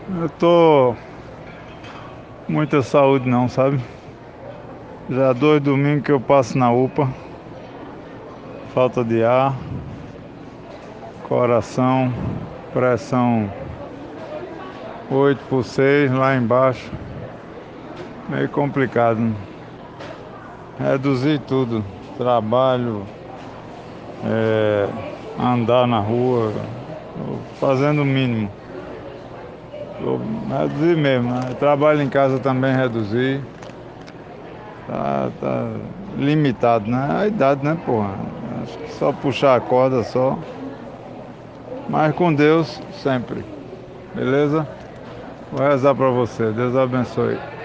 Eu tô com muita saúde não, sabe? Já 2 domingos que eu passo na UPA, falta de ar, coração, pressão 8/6 lá embaixo, meio complicado, né? Reduzir tudo, trabalho, andar na rua, tô fazendo o mínimo. Vou reduzir mesmo, né? Trabalho em casa também reduzir. Tá limitado, né? A idade, né, porra? Acho que só puxar a corda só. Mas com Deus sempre. Beleza? Vou rezar pra você. Deus abençoe.